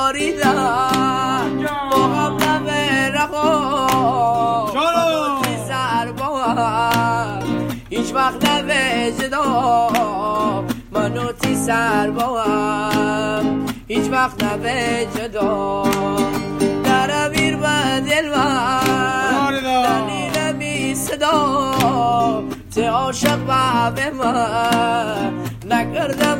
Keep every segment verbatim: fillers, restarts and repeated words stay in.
باریدم با غم رخو منو تی سر باهم هیچ وقت نوجدم منو تی سر باهم هیچ وقت نوجدم در امیر و دل من دلیل می صدا تی عاشق و به من نکردم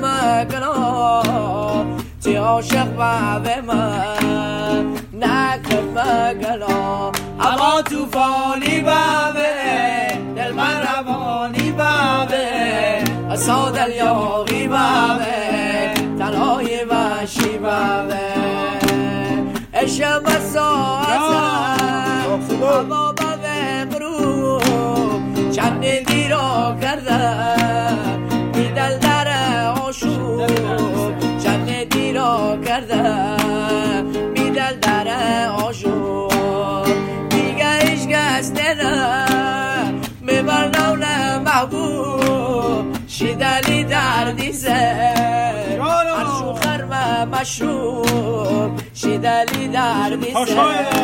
گناه تی عاشق و به من نکردم گناه اما توفانی بابه دل من روانی بابه اصا دل یاغی بابه تنهای وحشی بابه اشم ساعتم اما بابه قروب چند دیرا کردم بی دل در آشوب چند دیرا کردم بی دل در آشوب دیگه ایش کس نه میبرنو نه محبوب شیدلی دردی زه عرشو خرم مشروب شیدلی دردی زه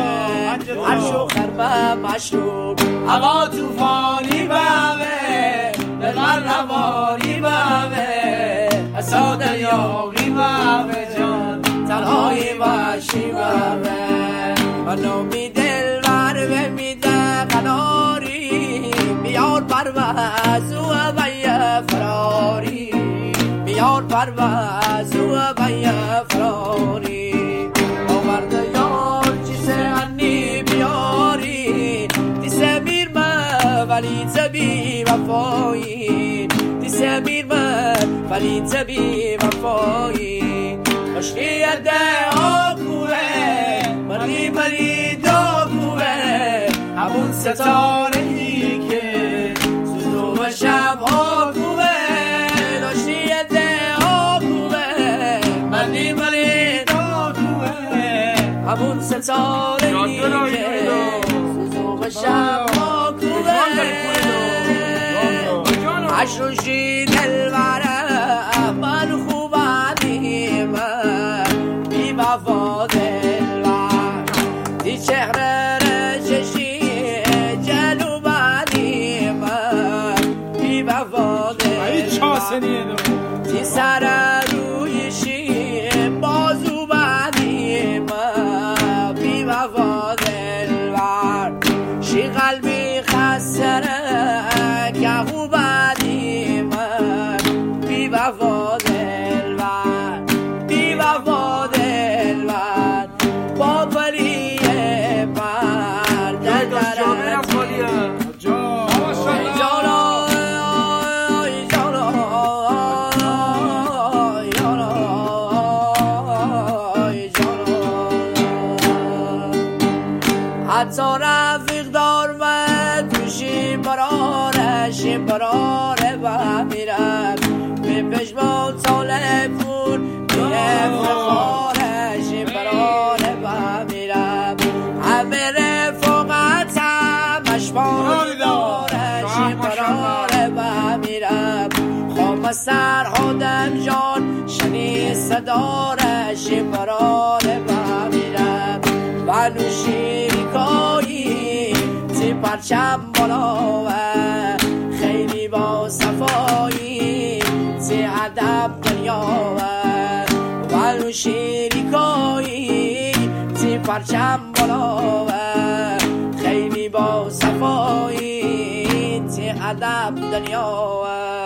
عرشو خرم مشروب اما توفانی بامه دلغر روانی بامه اصا دریاغی بامه جان تنهای وحشی بامه منو می دل ور میده قناری بیار پرواز و بیا فراری بیار پرواز و بیا فراری آورد یار چیزه انی بیاری دیسه میر من ولی تبی وفایی دیسه میر من ولی تبی وفایی مشکی ده آبوه مردی مری داغوه همون ستاره ای که سوزو و شب آگوه داشتی ده آگوه مردی مری داغوه همون ستاره ای که سوزو و شب آگوه عشوشی دلوره من خوبانی من بی وفا دلوره دی چهره رششی جلوبانی من بی وفا دلوره دی سر رویشی بازو بانی من بی وفا دلوره شی قلبی خسره که خوبانی من بی وفا دلوره بی وفا دلوره با بری پر در درم حتی رفیق دار و توشی برارش براره و میرم به پشمان ساله پور میرم فخارش براره و میرم همه رفاقت هم اشبار دارش براره و میرم خوام سر خودم جان شنی صدارش براره و میرم و نوشیری کایی تی پرچم بالاوه خیلی با صفایی تی ادب دنیاوه و نوشیری کایی تی پرچم بالاوه خیلی با صفایی تی ادب دنیاوه